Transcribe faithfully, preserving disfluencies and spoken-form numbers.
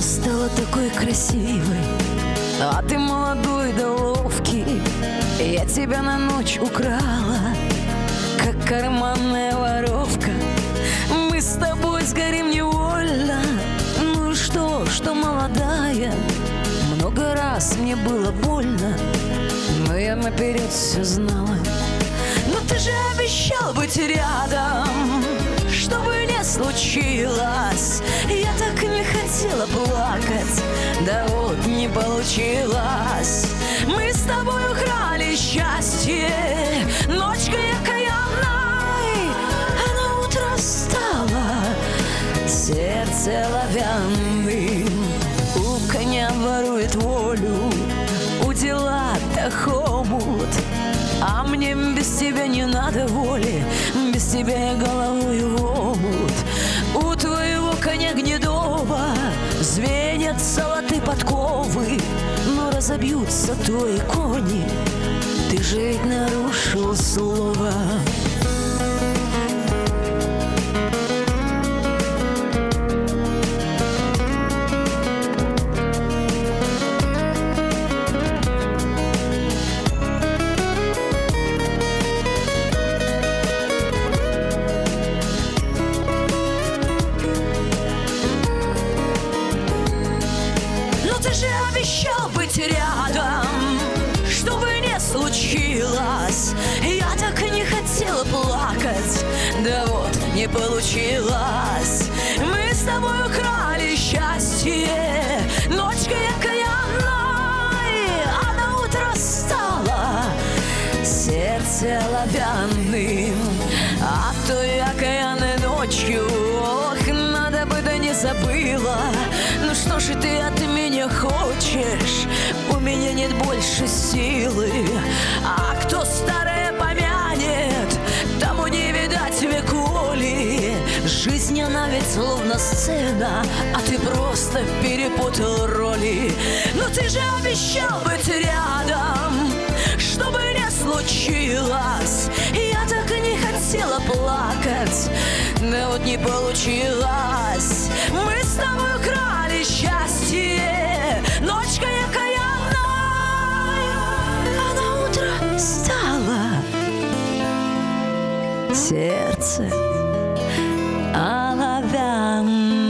стала такой красивой, а ты молодой да ловкий. Я тебя на ночь украла, как карманная воровка. Мы с тобой сгорим невольно. Ну и что, что молодая? Много раз мне было больно, но я наперед все знала. Но ты же обещал быть рядом, что бы ни случилось. Я так не хотела плакать, да вот не получилось. Мы с тобой украли счастье ночкой окаянной, а на утро стало сердце оловянным. У коня ворует волю, у дела-то хомут, а мне без тебя не надо воли, без тебя я головою в омут. У твоего коня гнедого звенят золотые подковы, но разобьются твои кони, ты же ведь нарушил слово. Обещал быть рядом, что бы ни случилось. Я так и не хотела плакать, да вот не получилось. Мы с тобой украли счастье ночкой окаянной, а на утро стало сердце оловянным. А той окаянной ночью, ох, надо бы да не забыла. Ну что ж ты от меня хочешь? У меня нет больше силы. А кто старое помянет, тому не видать веколи. Жизнь она ведь словно сцена, а ты просто перепутал роли. Но ты же обещал быть рядом, что бы ни случилось. Я так и не хотела плакать, да вот не получилось. Мы с тобой украли счастье ночкой окаянной, а на утро стало сердце оловянное.